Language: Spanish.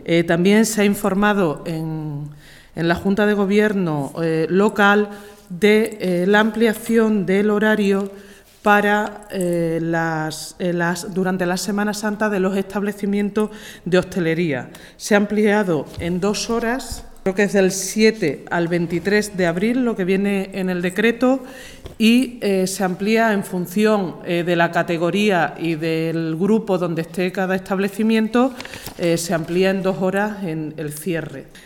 También se ha informado en la Junta de Gobierno local de la ampliación del horario para durante la Semana Santa de los establecimientos de hostelería. Se ha ampliado en 2 horas, creo que es del 7 al 23 de abril, lo que viene en el decreto, y se amplía en función de la categoría y del grupo donde esté cada establecimiento, se amplía en 2 horas en el cierre.